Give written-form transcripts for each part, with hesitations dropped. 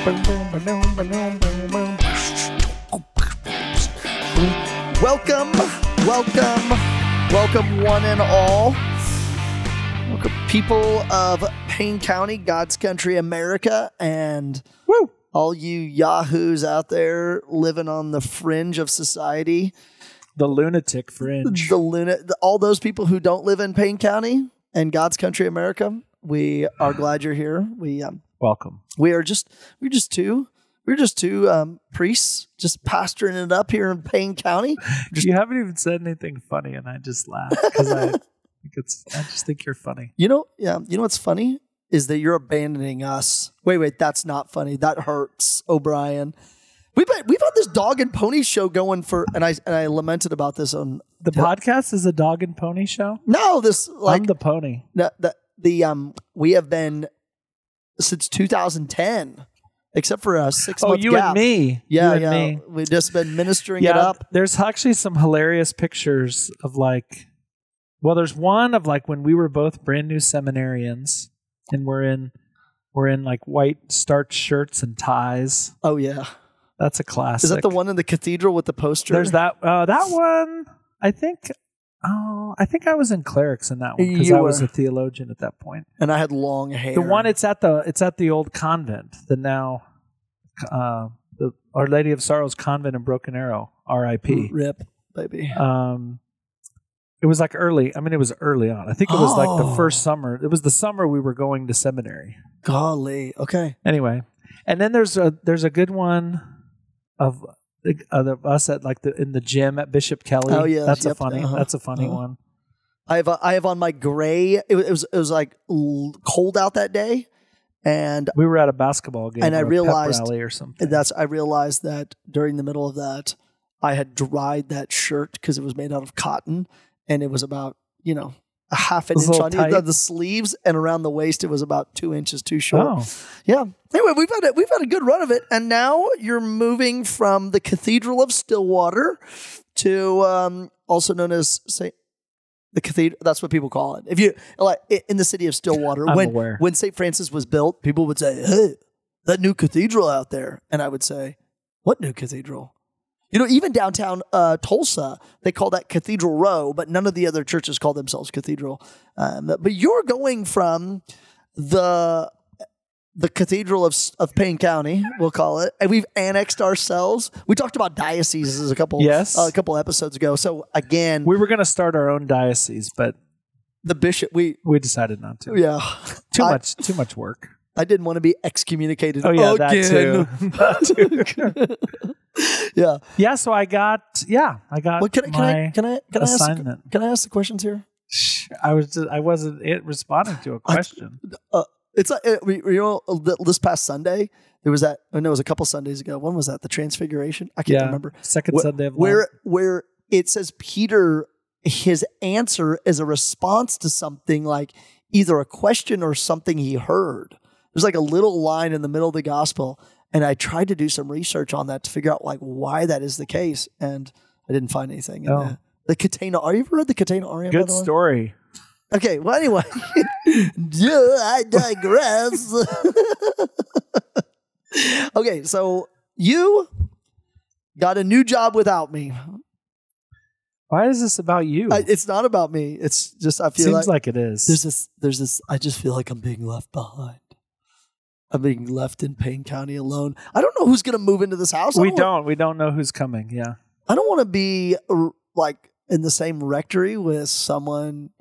Welcome, one and all. Welcome, people of Payne County, God's country, America, and all you yahoos out there living on the fringe of society. The lunatic fringe. All those people who don't live in Payne County and God's country, America. We are glad you're here. Welcome. We're just two priests just pastoring it up here in Payne County. You haven't even said anything funny, and I just laugh because I just think you're funny. You know what's funny is that you're abandoning us. Wait, that's not funny. That hurts, O'Brien. We've had this dog and pony show going for, and I lamented about this on the podcast is a dog and pony show. No, I'm the pony. We have been since 2010, except for a 6 month you gap. And me. Yeah, you and me. We've just been ministering it up. There's actually some hilarious pictures of there's one of when we were both brand new seminarians, and we're in like white starched shirts and ties. Oh yeah. That's a classic. Is that the one in the cathedral with the poster? There's that one. I think I was in clerics in that one because I was a theologian at that point. And I had long hair. The one it's at the old convent, the now the Our Lady of Sorrows convent in Broken Arrow, R.I.P. Rip, baby. It was early. It was early on. I think it was the first summer. It was the summer we were going to seminary. Golly. Okay. Anyway, and then there's a good one of us at in the gym at Bishop Kelly. Oh yeah, that's a funny one. I have on my gray. It was cold out that day, and we were at a basketball game, and I realized pep rally or something. I realized that during the middle of that, I had dried that shirt because it was made out of cotton, and it was about a half an inch on the sleeves, and around the waist it was about 2 inches too short. Oh. Yeah. Anyway, we've had a good run of it, and now you're moving from the Cathedral of Stillwater to also known as the Cathedral. That's what people call it. If you in the city of Stillwater, when St. Francis was built, people would say, "Hey, that new cathedral out there," and I would say, "What new cathedral?" Even downtown Tulsa, they call that Cathedral Row, but none of the other churches call themselves Cathedral. But you're going from the Cathedral of Payne County, we'll call it, and we've annexed ourselves. We talked about dioceses a couple episodes ago. So again, we were going to start our own diocese, but the bishop we decided not to. Yeah, too much work. I didn't want to be excommunicated. Oh yeah, again. That too. Yeah. Yeah. So I got my assignment. Can I ask the questions here? I wasn't responding to a question. It's this past Sunday there was that. It was a couple Sundays ago. When was that? The Transfiguration. I can't remember. Second Sunday of where it says Peter, his answer is a response to something like either a question or something he heard. There's a little line in the middle of the gospel. And I tried to do some research on that to figure out why that is the case, and I didn't find anything. The Catena. Are you ever read the Catena Arium? Good story. Okay. Well, anyway, I digress. Okay, so you got a new job without me. Why is this about you? It's not about me. It's just I feel seems like it is. There's this. I just feel like I'm being left behind. I'm being left in Payne County alone. I don't know who's going to move into this house. We don't know who's coming. Yeah. I don't want to be in the same rectory with someone.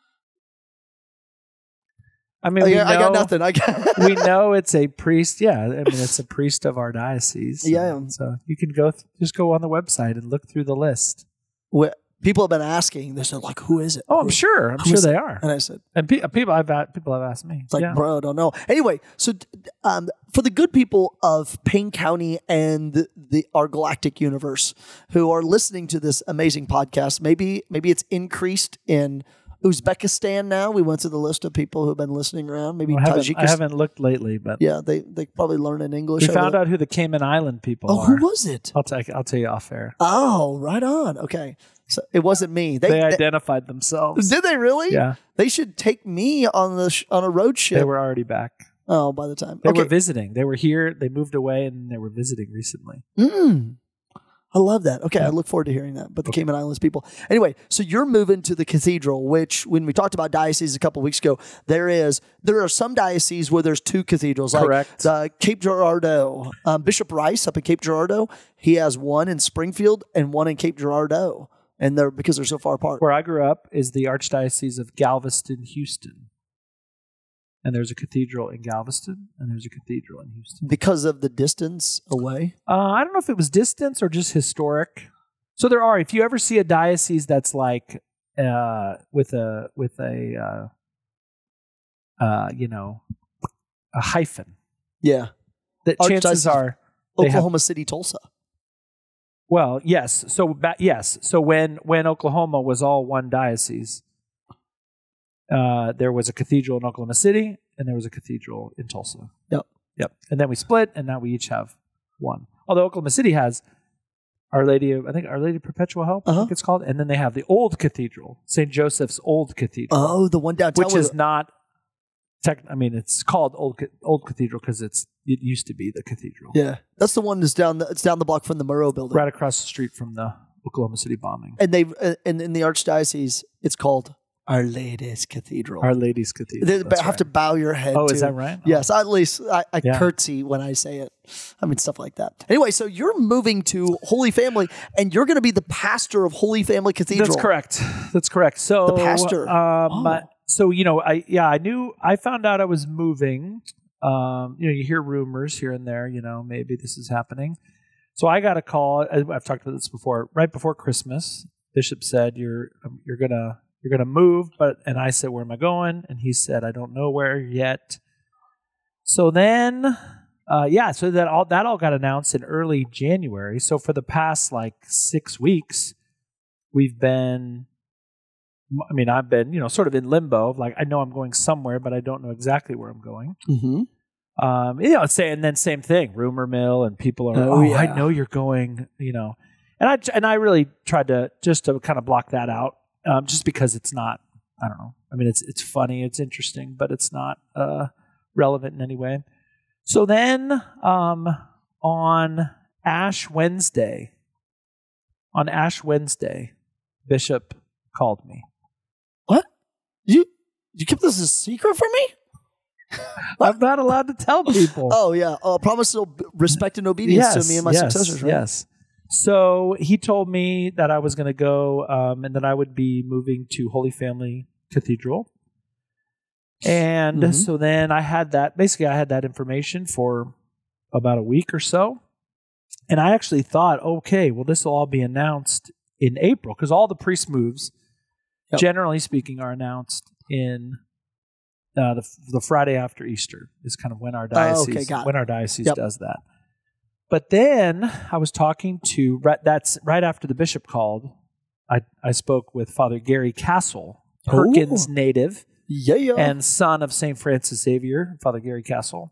I got nothing. We know it's a priest. Yeah. It's a priest of our diocese. Yeah. So you can just go on the website and look through the list. People have been asking. They said, who is it? Oh, I'm sure they are. And I said, and people have asked me. It's bro, I don't know. Anyway, so for the good people of Payne County and our galactic universe who are listening to this amazing podcast, maybe it's increased in Uzbekistan now. We went through the list of people who've been listening around. Maybe Tajikistan. I haven't looked lately, but yeah, they probably learn in English. We found out who the Cayman Island people are. Who was it? I'll tell you off air. Oh, right on. Okay. So it wasn't me. They identified themselves. Did they really? Yeah. They should take me on a road ship. They were already back. Oh, by the time. They Okay. were visiting. They were here. They moved away, and they were visiting recently. I love that. Okay, Yeah. I look forward to hearing that. But the Cayman Islands people. Anyway, so you're moving to the cathedral, which when we talked about dioceses a couple of weeks ago, there are some dioceses where there's two cathedrals. Correct. Like Cape Girardeau. Bishop Rice up in Cape Girardeau, he has one in Springfield and one in Cape Girardeau. And because they're so far apart. Where I grew up is the Archdiocese of Galveston, Houston. And there's a cathedral in Galveston, and there's a cathedral in Houston. Because of the distance away? I don't know if it was distance or just historic. So there are. If you ever see a diocese that's like with a hyphen, Yeah. that chances Archdiocese are they have. Oklahoma City, Tulsa. Well, yes. So yes. So when Oklahoma was all one diocese, there was a cathedral in Oklahoma City, and there was a cathedral in Tulsa. Yep. And then we split, and now we each have one. Although Oklahoma City has Our Lady of Perpetual Help, I think it's called, and then they have the old cathedral, St. Joseph's Old Cathedral. Oh, the one downtown, which is not. It's called Old Cathedral because it used to be the cathedral. Yeah, that's the one that's down. It's down the block from the Murrow building, Right across the street from the Oklahoma City bombing. And and in the Archdiocese, it's called Our Lady's Cathedral. Our Lady's Cathedral. They have to bow your head. Oh, to, is that right? Yes, at least I Yeah. curtsy when I say it. I mean, stuff like that. Anyway, so you're moving to Holy Family, and you're going to be the pastor of Holy Family Cathedral. That's correct. So The pastor. So I found out I was moving. You hear rumors here and there. Maybe this is happening. So I got a call. I've talked about this before. Right before Christmas, Bishop said, "You're gonna move," and I said, "Where am I going?" And he said, "I don't know where yet." So then, so that all got announced in early January. So for the past 6 weeks, I've been, sort of in limbo. I know I'm going somewhere, but I don't know exactly where I'm going. Mm-hmm. And then same thing, rumor mill, and people are, yeah. I know you're going, and I really tried to kind of block that out, just because it's not, I don't know. I mean, it's funny, it's interesting, but it's not relevant in any way. So then, on Ash Wednesday, Bishop called me. What? You kept this a secret from me? I'm not allowed to tell people. Oh yeah. Promise to respect and obedience to me and my successors. Right? Yes. So he told me that I was going to go, and that I would be moving to Holy Family Cathedral. And so then I had that information for about a week or so. And I actually thought, okay, well, this will all be announced in April, because all the priest moves, generally speaking, are announced in the Friday after Easter is kind of when our diocese does that. But then I was talking to, that's right after the bishop called, I spoke with Father Gary Castle, Perkins native, and son of St. Francis Xavier, Father Gary Castle.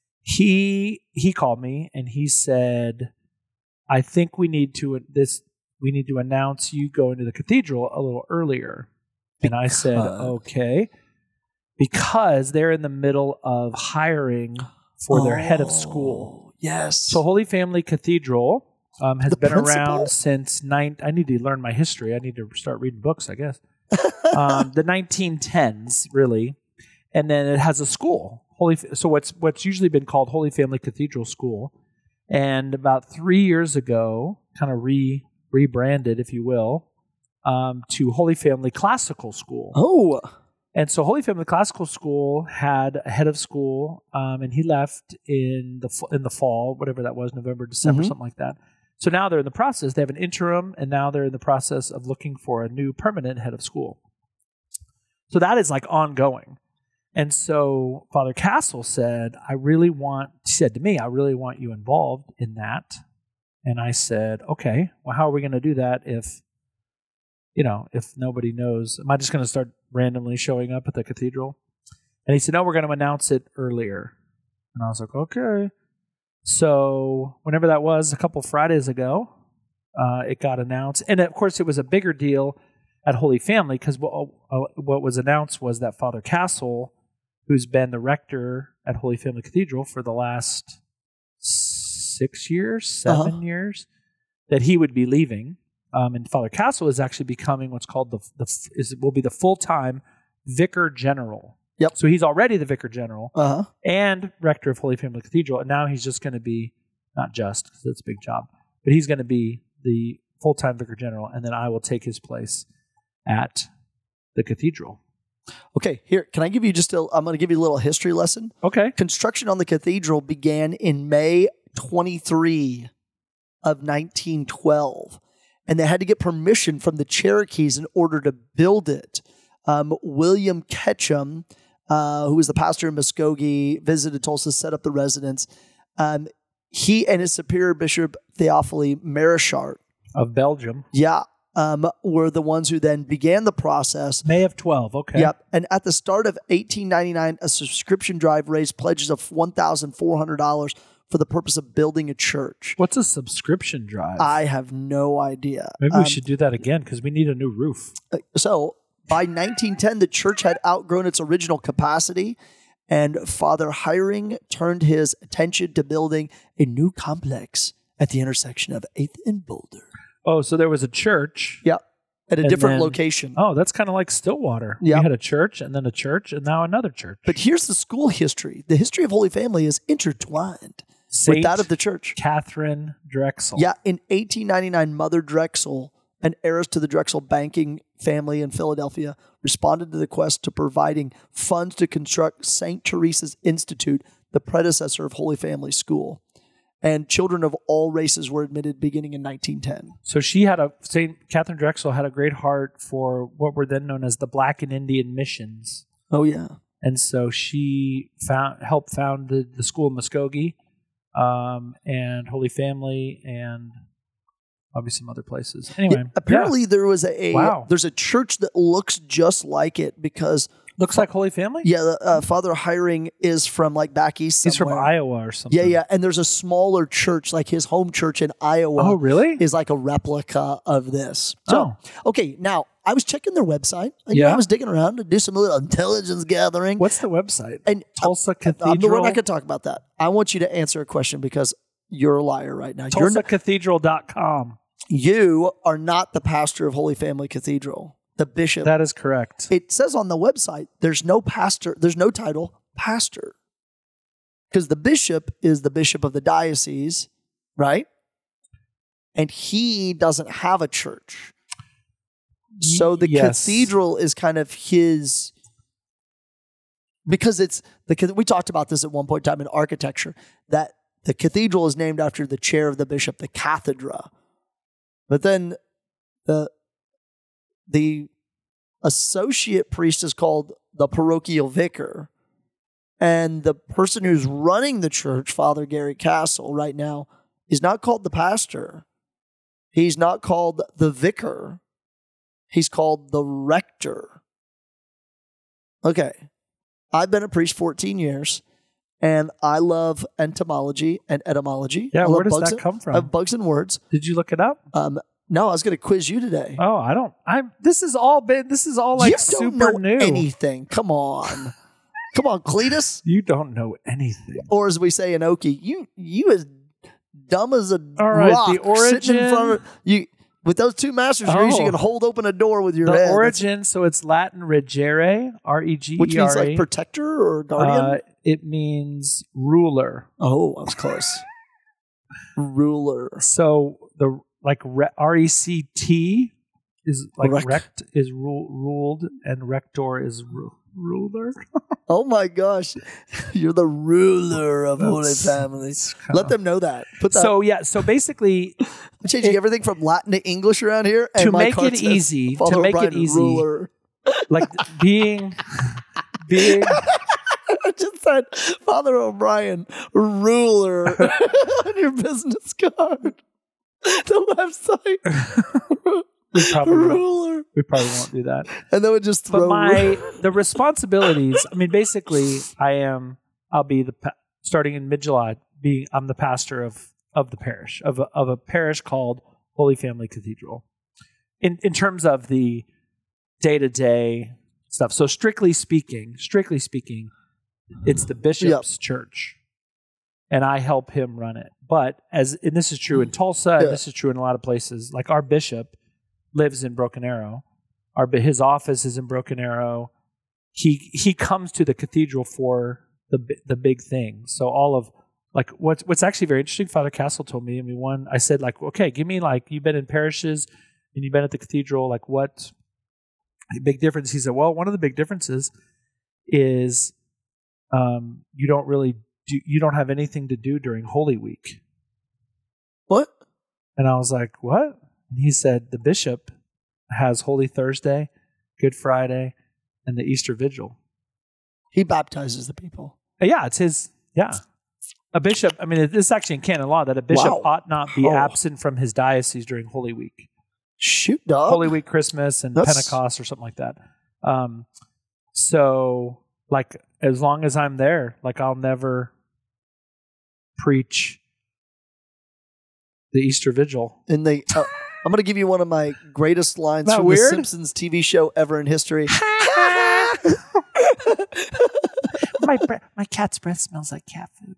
He called me and he said, I think we need to announce you going to the cathedral a little earlier. And I said, okay, because they're in the middle of hiring for their head of school. Yes. So Holy Family Cathedral has been principal? around since I need to learn my history. I need to start reading books, I guess. The 1910s, really. And then it has a school. So what's usually been called Holy Family Cathedral School. And about 3 years ago, kind of rebranded, if you will, to Holy Family Classical School. Oh. And so Holy Family Classical School had a head of school, and he left in the fall, whatever that was, November, December, something like that. So now they're in the process. They have an interim, and now they're in the process of looking for a new permanent head of school. So that is ongoing. And so Father Castle said, he said to me, I really want you involved in that. And I said, okay, well, how are we going to do that if nobody knows? Am I just going to start randomly showing up at the cathedral? And he said, no, we're going to announce it earlier. And I was like, okay. So whenever that was, a couple Fridays ago, it got announced. And of course, it was a bigger deal at Holy Family because what was announced was that Father Castle, who's been the rector at Holy Family Cathedral for the last 6 years, 7 years, that he would be leaving. And Father Castle is actually becoming what's called will be the full-time Vicar General. Yep. So he's already the Vicar General and rector of Holy Family Cathedral, and now he's just going to be, not just, because it's a big job, but he's going to be the full-time Vicar General, and then I will take his place at the cathedral. Okay, here, can I give you I'm going to give you a little history lesson. Okay. Construction on the cathedral began in May 23 of 1912, and they had to get permission from the Cherokees in order to build it. William Ketchum, who was the pastor in Muskogee, visited Tulsa, set up the residence. He and his superior bishop, Theophile Marichart of Belgium. Yeah. Were the ones who then began the process. May of 12, okay. Yep. And at the start of 1899, a subscription drive raised pledges of $1,400 for the purpose of building a church. What's a subscription drive? I have no idea. Maybe we should do that again because we need a new roof. So by 1910, the church had outgrown its original capacity, and Father Hiring turned his attention to building a new complex at the intersection of 8th and Boulder. Oh, so there was a church. Yep. At a different location. Oh, that's kind of like Stillwater. Yep. We had a church and then a church and now another church. But here's the school history. The history of Holy Family is intertwined with that of the church. Catherine Drexel. Yeah. In 1899, Mother Drexel, an heiress to the Drexel banking family in Philadelphia, responded to the quest to providing funds to construct St. Teresa's Institute, the predecessor of Holy Family School. And children of all races were admitted beginning in 1910. So St. Catherine Drexel had a great heart for what were then known as the Black and Indian missions. Oh, yeah. And so she helped found the school in Muskogee and Holy Family and probably some other places. Anyway. Apparently there was there's a church that looks just like it because... Looks like Holy Family? Yeah, Father Hiring is from like back east somewhere. He's from Iowa or something. Yeah. And there's a smaller church, like his home church in Iowa. Oh, really? Is like a replica of this. So, okay, now I was checking their website. And, I was digging around to do some little intelligence gathering. What's the website? And Tulsa Cathedral? We're not going to talk about that. I want you to answer a question because you're a liar right now. TulsaCathedral.com. You are not the pastor of Holy Family Cathedral. The bishop. That is correct. It says on the website, there's no pastor, there's no title, pastor. Because the bishop is the bishop of the diocese, right? And he doesn't have a church. So the cathedral is kind of his, because we talked about this at one point in time in architecture, that the cathedral is named after the chair of the bishop, the cathedra. But then the associate priest is called the parochial vicar. And the person who's running the church, Father Gary Castle, right now, is not called the pastor. He's not called the vicar. He's called the rector. Okay. I've been a priest 14 years, and I love entomology and etymology. Yeah, where does that come from? I have bugs and words. Did you look it up? No, I was going to quiz you today. Oh, this is all like you super don't know new. Anything. Come on. Come on, Cletus. You don't know anything. Or as we say in Okie, you as dumb as a right, rock the origin, sitting in front of you. With those two master's degrees, you can hold open a door with your head. The origin, so it's Latin regere, R-E-G-E-R-E. Which means like protector or guardian? It means ruler. Oh, I was close. Ruler. So the R-E-C-T is like rect is ruled, and rector is ruler. Oh my gosh, you're the ruler of Holy Family. Let them know that. Put that. So basically, I'm changing everything from Latin to English around here. And to make it easy, ruler. Like being. I just said Father O'Brien, ruler on your business card. The website. We probably won't do that. And then we just throw. But the responsibilities. I mean, basically, I'll be starting in mid-July. I'm the pastor of the parish of a parish called Holy Family Cathedral. In terms of the day-to-day stuff. So strictly speaking, It's the bishop's church, and I help him run it. But and this is true in Tulsa, and this is true in a lot of places. Like our bishop lives in Broken Arrow. His office is in Broken Arrow. He comes to the cathedral for the big thing. So all of like what's actually very interesting, Father Castle told me. I said like, okay, give me like, you've been in parishes and you've been at the cathedral. Like what big difference? He said, well, one of the big differences is you don't have anything to do during Holy Week. What? And I was like, what? And he said the bishop has Holy Thursday, Good Friday, and the Easter Vigil. He baptizes the people. Yeah, it's his. Yeah, a bishop. I mean, this is actually in canon law that a bishop ought not be absent from his diocese during Holy Week. Shoot, dog. Holy Week, Christmas, and Pentecost, or something like that. So, like, as long as I'm there, like, I'll never preach the Easter Vigil. And I'm going to give you one of my greatest lines from the Simpsons TV show ever in history. My cat's breath smells like cat food.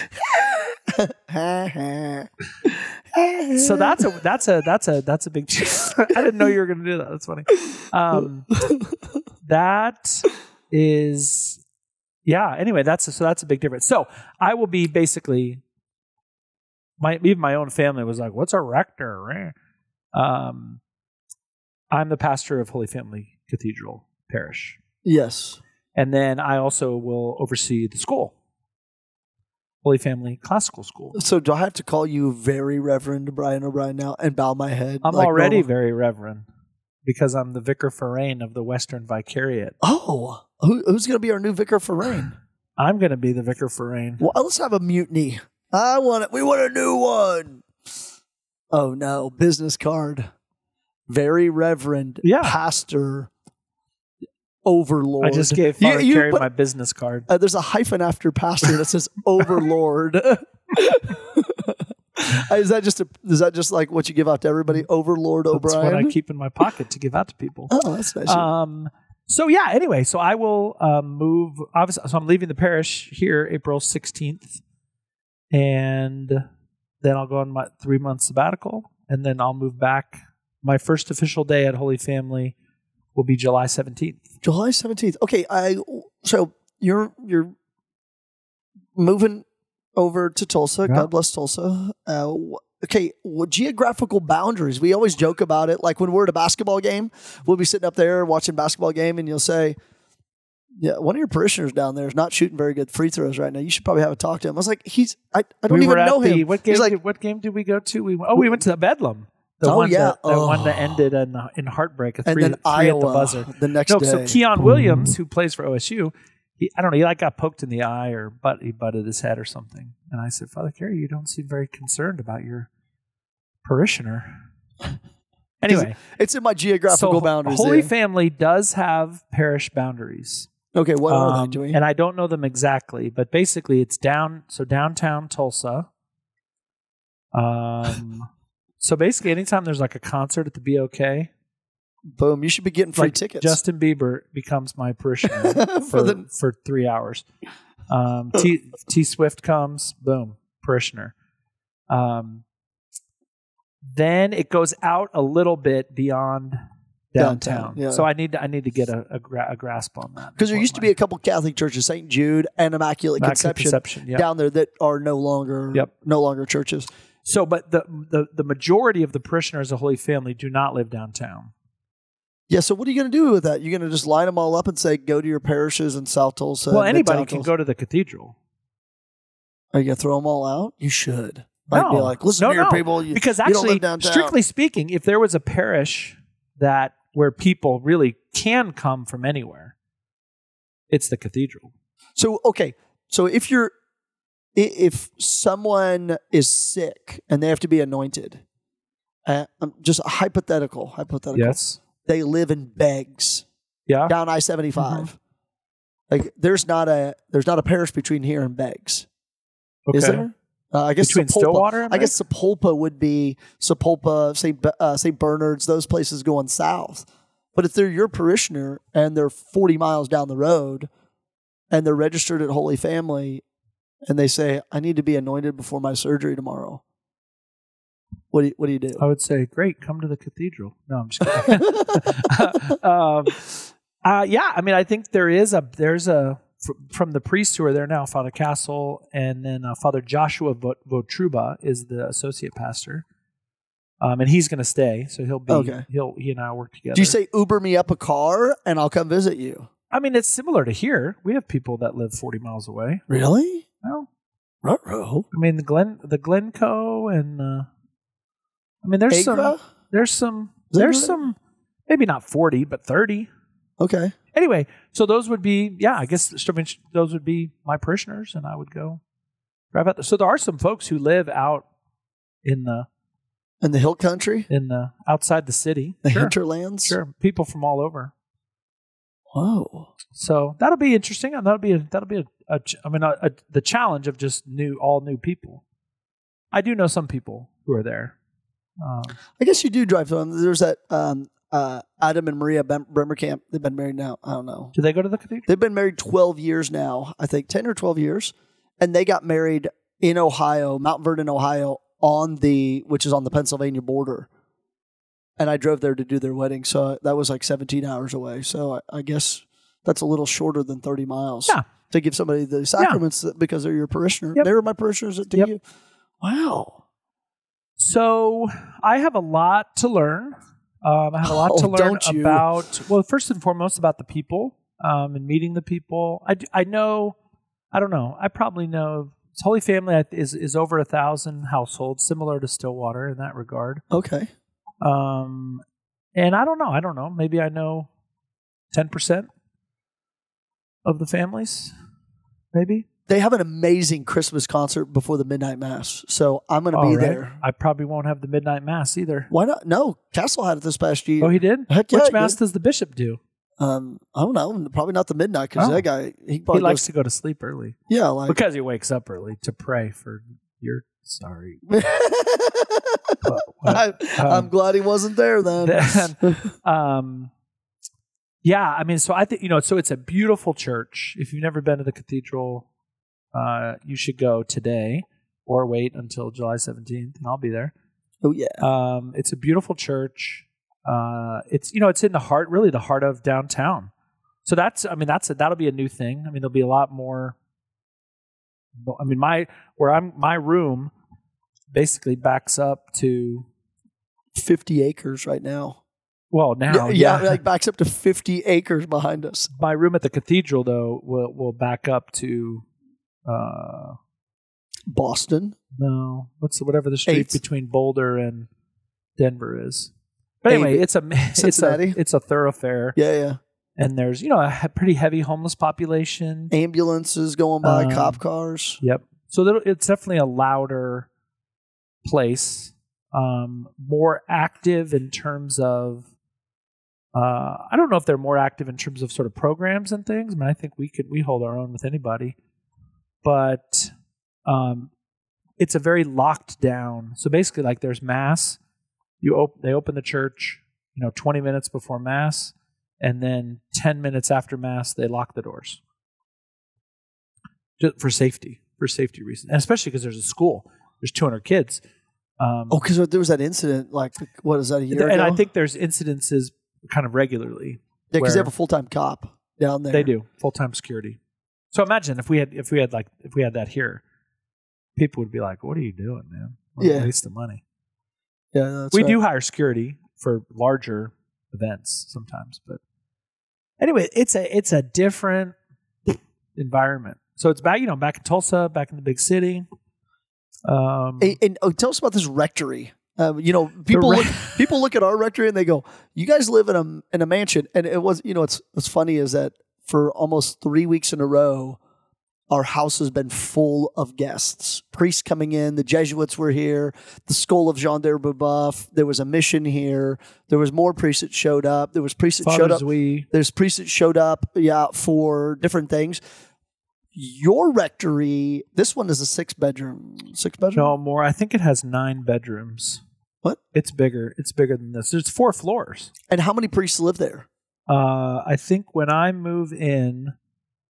So that's a big deal. I didn't know you were going to do that. That's funny. That is, yeah. Anyway, that's a big difference. So I will be basically, even my own family was like, "What's a rector?" I'm the pastor of Holy Family Cathedral Parish. Yes. And then I also will oversee the school, Holy Family Classical School. So do I have to call you Very Reverend Brian O'Brien now and bow my head? I'm already very reverend because I'm the Vicar Forain of the Western Vicariate. Oh, who's going to be our new Vicar Forain? I'm going to be the Vicar Forain. Well, let's have a mutiny. We want a new one. Oh no, business card. Very Reverend Pastor Overlord. I just gave Father Carey my business card. There's a hyphen after pastor that says Overlord. Is that just like what you give out to everybody? Overlord O'Brien? That's what I keep in my pocket to give out to people. Oh, that's nice. So yeah, anyway, so I will move. Obviously, so I'm leaving the parish here April 16th. And then I'll go on my 3-month sabbatical. And then I'll move back. My first official day at Holy Family will be July 17th. July 17th. Okay, so you're moving over to Tulsa. Yeah. God bless Tulsa. Okay, geographical boundaries. We always joke about it. Like when we're at a basketball game, we'll be sitting up there watching a basketball game, and you'll say, "Yeah, one of your parishioners down there is not shooting very good free throws right now. You should probably have a talk to him." I was like, I don't even know him. What game did we go to? We went to the Bedlam. The one that ended in heartbreak, a three at the buzzer. The next day. So Keon Williams, who plays for OSU, he got poked in the eye or he butted his head or something. And I said, Father Carey, you don't seem very concerned about your parishioner. Anyway, it's in my geographical boundaries. Holy Family does have parish boundaries. Okay, what are they doing? And I don't know them exactly, but basically it's downtown Tulsa. So basically, anytime there's like a concert at the BOK, boom, you should be getting free tickets. Justin Bieber becomes my parishioner for 3 hours. T Swift comes, boom, parishioner. Then it goes out a little bit beyond downtown. Yeah. So I need to get a grasp on that. Because there used to be a couple Catholic churches, St. Jude and Immaculate Conception down there that are no longer churches. So, but the majority of the parishioners of Holy Family do not live downtown. Yeah, so what are you going to do with that? You're going to just line them all up and say, go to your parishes in South Tulsa? Well, anybody can go to the cathedral. Are you going to throw them all out? You should. Be like, listen here, people. Because actually, strictly speaking, if there was a parish where people really can come from anywhere, it's the cathedral. So, okay. So if someone is sick and they have to be anointed, just a hypothetical. Yes. They live in Beggs. Yeah. Down I-75. Mm-hmm. Like there's not a parish between here and Beggs. Okay. Is there? I guess between Sepulpa. Stillwater and I guess Sepulpa would be St. Bernard's, those places going south. But if they're your parishioner and they're 40 miles down the road, and they're registered at Holy Family, and they say, I need to be anointed before my surgery tomorrow, what do you do? I would say, great, come to the cathedral. No, I'm just kidding. Yeah, I mean, I think there's a from the priests who are there now, Father Castle, and then Father Joshua Votruba is the associate pastor, and he's going to stay, so he'll be. Okay. He and I work together. Do you say Uber me up a car and I'll come visit you? I mean, it's similar to here. We have people that live 40 miles away. Really? No, Ruh-roh. I mean the Glencoe, and I mean there's Agra? some maybe not 40 but 30. Okay. Anyway, so those would be, I guess those would be my parishioners, and I would go drive out there. So there are some folks who live out in the hill country? outside the city. The Sure. hinterlands? Sure. People from all over. Whoa. So that'll be interesting, and that'll be the challenge of just all new people. I do know some people who are there. I guess you do drive to them. There's that Adam and Maria Bremerkamp. They've been married now, I don't know. Do they go to the cathedral? They've been married 12 years now, I think 10 or 12 years. And they got married in Ohio, Mount Vernon, Ohio, which is on the Pennsylvania border. And I drove there to do their wedding. So that was like 17 hours away. So I guess that's a little shorter than 30 miles. Yeah. To give somebody the sacraments because they're your parishioner. Yep. They were my parishioners to Yep. you. Wow. So I have a lot to learn. I have a lot to learn don't you? about, well, first and foremost about the people and meeting the people. I probably know Holy Family is over 1,000 households, similar to Stillwater in that regard. Okay. And I don't know. Maybe I know 10% of the families, maybe. They have an amazing Christmas concert before the midnight mass, so I'm going to be there. I probably won't have the midnight mass either. Why not? No, Castle had it this past year. Oh, he did? Heck yeah, Which he mass did. does the bishop do? I don't know. Probably not the midnight because that guy he likes to go to sleep early. Yeah, like Because he wakes up early to pray for your sorry. I'm glad he wasn't there then. Yeah, I mean, so I think so it's a beautiful church. If you've never been to the cathedral, you should go today or wait until July 17th, and I'll be there. Oh yeah. It's a beautiful church. It's in the heart of downtown. So that'll be a new thing. I mean, there'll be a lot more. I mean, my room basically backs up to 50 acres right now. Well, now, like backs up to 50 acres behind us. My room at the cathedral, though, will back up to Boston. No, whatever the street 8th. between Boulder and Denver is. But anyway, Cincinnati? it's a thoroughfare, Yeah. and there's a pretty heavy homeless population. Ambulances going by, cop cars. Yep. So it's definitely a louder place, more active in terms of. I don't know if they're more active in terms of sort of programs and things. I mean, I think we hold our own with anybody, but it's a very locked down. So basically, like there's mass, they open the church, 20 minutes before mass, and then 10 minutes after mass they lock the doors, just for safety reasons, and especially because there's a school. There's 200 kids. Because there was that incident, like, what is that, a year ago? And I think there's incidences kind of regularly. Yeah, because they where- have a full-time cop down there. They do full-time security. So imagine if we had that here, people would be like, "What are you doing, man? What a waste of money." Yeah, that's We right. do hire security for larger events sometimes, but anyway, it's a different environment. So it's back in Tulsa, back in the big city. And tell us about this rectory. People look at our rectory and they go, "You guys live in a mansion." And it was, what's funny is that for almost 3 weeks in a row, our house has been full of guests, priests coming in. The Jesuits were here. The Skull of Jean de Brebeuf. There was a mission here. There was more priests that showed up. There was priests that showed up. There's priests that showed up, for different things. Your rectory, this one is a 6-bedroom. 6-bedroom? No more. I think it has 9 bedrooms. What? It's bigger. It's bigger than this. There's 4 floors. And how many priests live there? I think when I move in,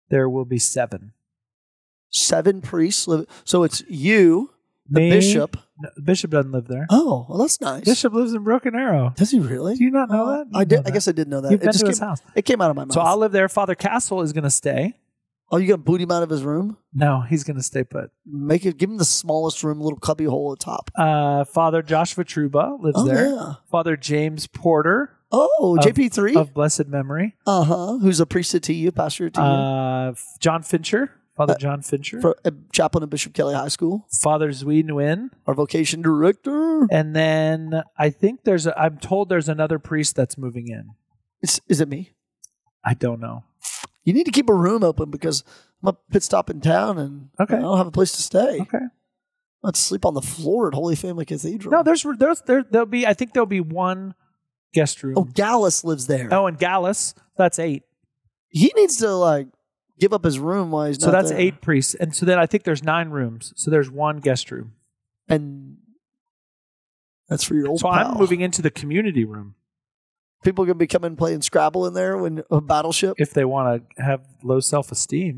there will be 7. 7 priests live. So it's you, the Me? bishop. No, Bishop doesn't live there. Oh, well, that's nice. Bishop lives in Broken Arrow. Does he really? Do you not know that? I You did. know I that. guess I did know that. You've It been just to came, his house. It came out of my mouth. So I'll live there. Father Castle is going to stay. Oh, you gonna boot him out of his room? No, he's going to stay put. Give him the smallest room, little cubby hole at the top. Father Joshua Truba lives Oh there. yeah. Father James Porter Oh, JP3. of blessed memory. Who's a priest to you, pastor to you? John Fincher. Father John Fincher. For chaplain at Bishop Kelly High School. Father Zui Nguyen. Our vocation director. And then I think I'm told there's another priest that's moving in. Is it me? I don't know. You need to keep a room open because I'm a pit stop in town and Okay. I don't have a place to stay. Okay. Let's sleep on the floor at Holy Family Cathedral. No, there'll be, I think there'll be one guest room. Oh, Gallus lives there. Oh, and Gallus, that's 8. He needs to give up his room while he's So not that's there. 8 priests. And so then I think there's 9 rooms. So there's 1 guest room. And that's for your old So pal. I'm moving into the community room People are going to be coming playing Scrabble in there when a battleship. if they want to have low self-esteem.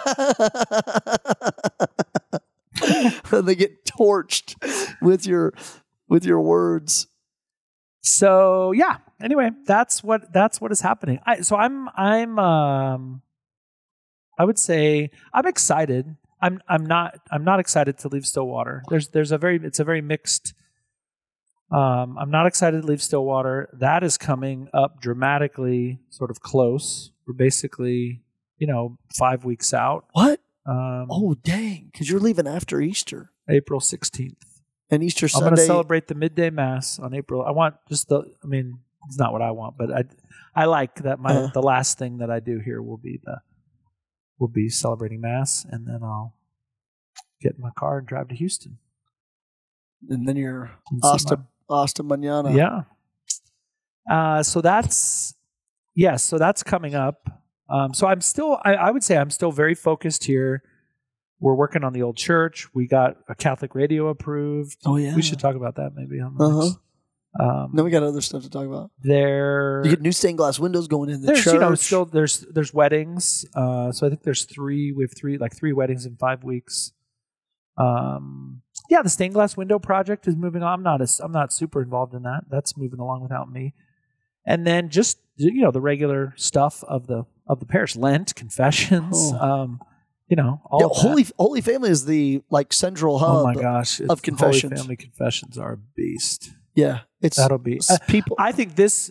And they get torched with your words. So yeah. Anyway, that's what is happening. I would say I'm excited. I'm not excited to leave Stillwater. It's a very mixed. I'm not excited to leave Stillwater. That is coming up dramatically, sort of close. We're basically 5 weeks out. What? Oh, dang. Because you're leaving after Easter. April 16th. And Easter I'm Sunday. going to celebrate the midday mass on April. I want it's not what I want, but I like that the last thing that I do here will be celebrating mass, and then I'll get in my car and drive to Houston. And then you're And see hasta mañana. Yeah. So that's coming up. So I'm still, I would say I'm still very focused here. We're working on the old church. We got a Catholic radio approved. Oh, yeah. We should talk about that maybe on the next. Then we got other stuff to talk about. You get new stained glass windows going in the there's, church. still there's weddings. So I think there's 3. We have 3 weddings in 5 weeks. The stained glass window project is moving on. I'm not super involved in that. That's moving along without me. And then just the regular stuff of the parish, Lent, confessions. All of that. Holy Family is the central hub. Oh my gosh! of confessions. Holy Family confessions are a beast. Yeah, That'll be people. I think this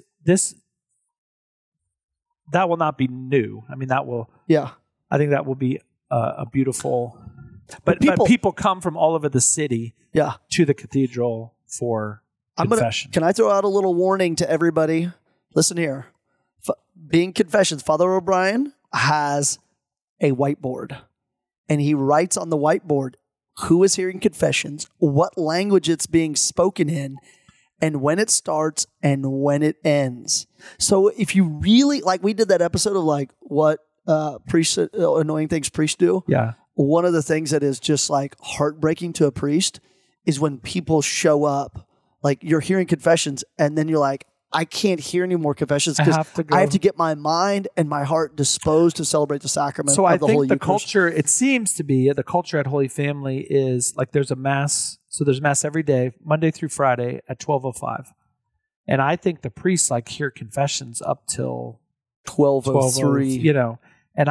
that will not be new. I mean, that will. Yeah, I think that will be a beautiful. But people come from all over the city. Yeah. To the cathedral for confession. Can I throw out a little warning to everybody? Listen here. Being confessions, Father O'Brien has a whiteboard, and he writes on the whiteboard who is hearing confessions, what language it's being spoken in, and when it starts and when it ends. So if you really, we did that episode of what priests, annoying things priests do. Yeah. One of the things that is just heartbreaking to a priest is when people show up, you're hearing confessions and then you're like, I can't hear any more confessions because I have to get my mind and my heart disposed to celebrate the sacrament so of I the think Holy the Eucharist. culture, it seems to be, the culture at Holy Family is there's a mass. So there's mass every day, Monday through Friday at 12:05. And I think the priests hear confessions up till 12:03. And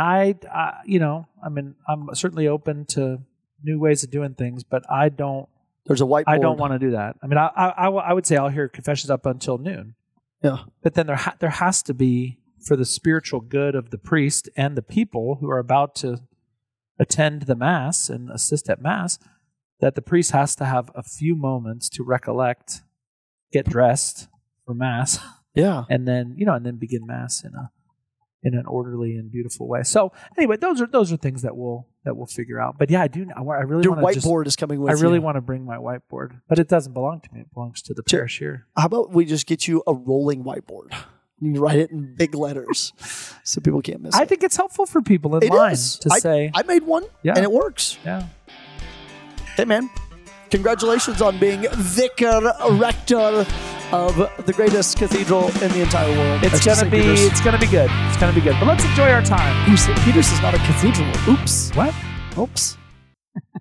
I'm certainly open to new ways of doing things, but I don't want to do that. I mean, I would say I'll hear confessions up until noon. Yeah. But then there has to be, for the spiritual good of the priest and the people who are about to attend the mass and assist at mass, that the priest has to have a few moments to recollect, get dressed for mass. Yeah. And then, and then begin mass in an orderly and beautiful way. So anyway, those are things that we'll figure out. But yeah, I really Your want to whiteboard is coming with you. I really want to bring my whiteboard, but it doesn't belong to me. It belongs to the parish here. How about we just get you a rolling whiteboard? You write it in big letters so people can't miss it. I think it's helpful for people in line to say. I made one and it works. Yeah. Hey man, congratulations on being Vicar Rector of the greatest cathedral in the entire world. It's That's gonna St. be Peter's. it's gonna be good. It's gonna be good. But let's enjoy our time. Ooh, St. Peter's is not a cathedral. Oops. What? Oops.